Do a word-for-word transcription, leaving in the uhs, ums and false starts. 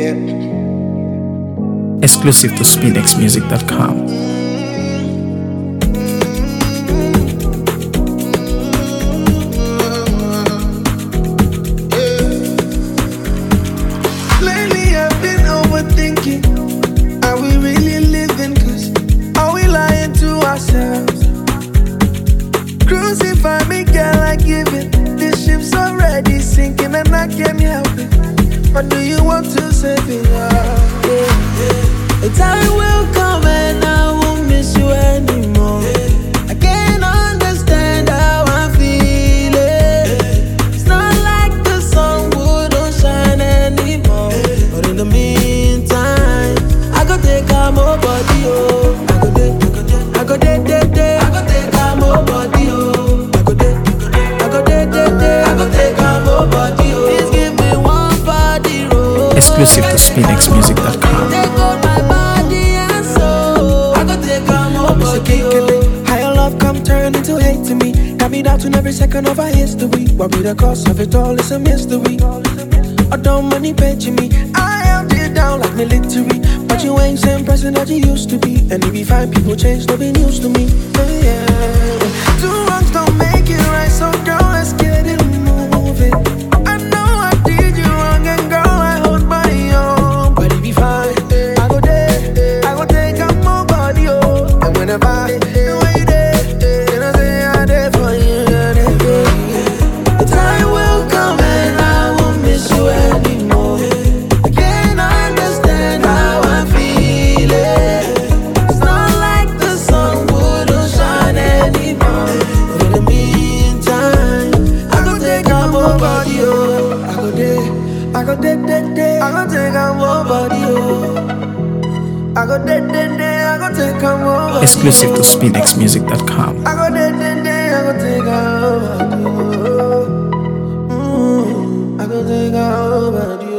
yeah. Exclusive to spin x music dot com. Lately I've been overthinking. Are we really living? Cause are we lying to ourselves? Crucify me, girl, I give it. This ship's already sinking and I can't help it. Or do you want to save it all? Yeah, yeah. The time will come and I won't miss you anymore. I can't understand how I'm feeling. It's not like the sun wouldn't shine anymore. But in the meantime, I go take out more body, oh. I go take, I go take, I go take, I go take out more body, oh. I go take, I go take, I go take out more body, oh. Please give me one body roll. Exclusive to spin x music dot com. Take out my body and soul. I go take out more body, oh. How your love come turn into hate to me. Got me doubting every second of our history. What be the cost of it all is a mystery. I don't money paying me. I am dead down like military. But you ain't same person that you used to be. And if you find people change, no be news to me. Yeah, yeah. Two wrongs don't make it right. So girl, let's get it moving. I know I did you wrong, and girl, I hold my own. But if you fine, I go there, I go take out more body, oh. And whenever I the way you there, then I say I there for you, I there for you. The time will come and I won't miss you anymore. I can't understand how I'm feeling. It's not like the sun wouldn't shine anymore. But in the meantime, I go take out more body, oh. I go there, I go there, there, there. I go take out more body, oh. I go there, there, there. I go take out more body. Exclusive to spin x music dot com. I go there, there, there. I go take out more body, oh. Mm, I go take out more body.